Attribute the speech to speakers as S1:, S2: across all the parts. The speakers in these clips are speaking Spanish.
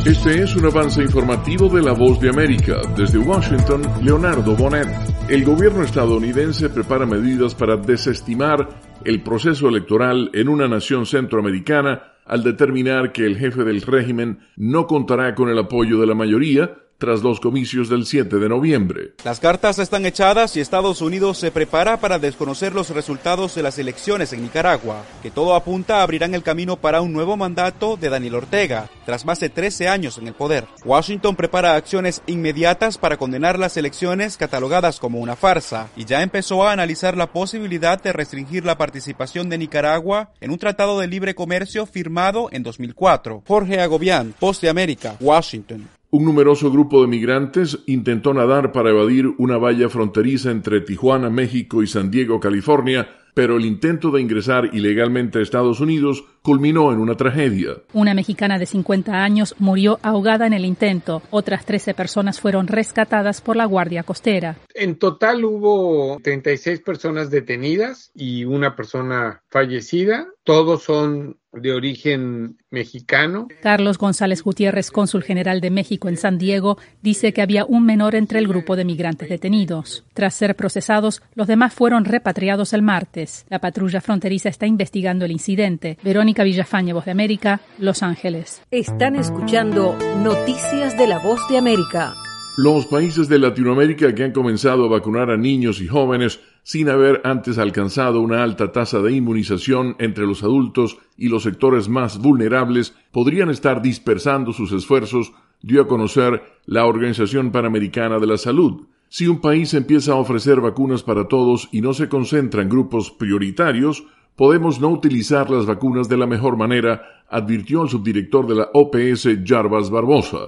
S1: Este es un avance informativo de La Voz de América. Desde Washington, Leonardo Bonet. El gobierno estadounidense prepara medidas para desestimar el proceso electoral en una nación centroamericana al determinar que el jefe del régimen no contará con el apoyo de la mayoría tras los comicios del 7 de noviembre.
S2: Las cartas están echadas y Estados Unidos se prepara para desconocer los resultados de las elecciones en Nicaragua, que todo apunta a abrirán el camino para un nuevo mandato de Daniel Ortega, tras más de 13 años en el poder. Washington prepara acciones inmediatas para condenar las elecciones catalogadas como una farsa, y ya empezó a analizar la posibilidad de restringir la participación de Nicaragua en un tratado de libre comercio firmado en 2004. Jorge Agobián, Voz de América, Washington.
S1: Un numeroso grupo de migrantes intentó nadar para evadir una valla fronteriza entre Tijuana, México y San Diego, California, pero el intento de ingresar ilegalmente a Estados Unidos culminó en una tragedia.
S3: Una mexicana de 50 años murió ahogada en el intento. Otras 13 personas fueron rescatadas por la Guardia Costera.
S4: En total hubo 36 personas detenidas y una persona fallecida. Todos son de origen mexicano.
S3: Carlos González Gutiérrez, cónsul general de México en San Diego, dice que había un menor entre el grupo de migrantes detenidos. Tras ser procesados, los demás fueron repatriados el martes. La patrulla fronteriza está investigando el incidente. Verónica Villafañe, Voz de América, Los Ángeles.
S5: Están escuchando Noticias de la Voz de América.
S1: Los países de Latinoamérica que han comenzado a vacunar a niños y jóvenes sin haber antes alcanzado una alta tasa de inmunización entre los adultos y los sectores más vulnerables podrían estar dispersando sus esfuerzos, dio a conocer la Organización Panamericana de la Salud. Si un país empieza a ofrecer vacunas para todos y no se concentra en grupos prioritarios, podemos no utilizar las vacunas de la mejor manera, advirtió el subdirector de la OPS, Jarbas Barbosa.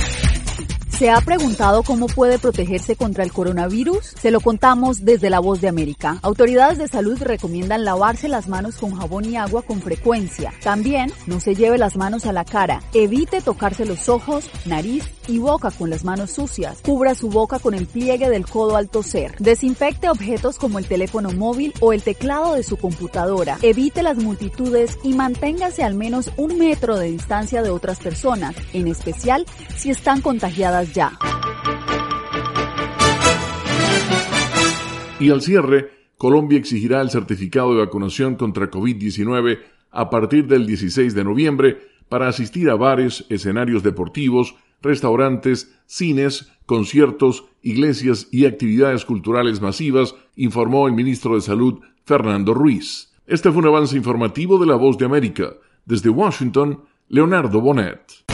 S6: ¿Se ha preguntado cómo puede protegerse contra el coronavirus? Se lo contamos desde La Voz de América. Autoridades de salud recomiendan lavarse las manos con jabón y agua con frecuencia. También no se lleve las manos a la cara. Evite tocarse los ojos, nariz y boca con las manos sucias. Cubra su boca con el pliegue del codo al toser. Desinfecte objetos como el teléfono móvil o el teclado de su computadora. Evite las multitudes y manténgase al menos 1 metro de distancia de otras personas, en especial si están contagiadas ya.
S1: Y al cierre, Colombia exigirá el certificado de vacunación contra COVID-19 a partir del 16 de noviembre para asistir a bares, escenarios deportivos, restaurantes, cines, conciertos, iglesias y actividades culturales masivas, informó el ministro de Salud, Fernando Ruiz. Este fue un avance informativo de La Voz de América. Desde Washington, Leonardo Bonet.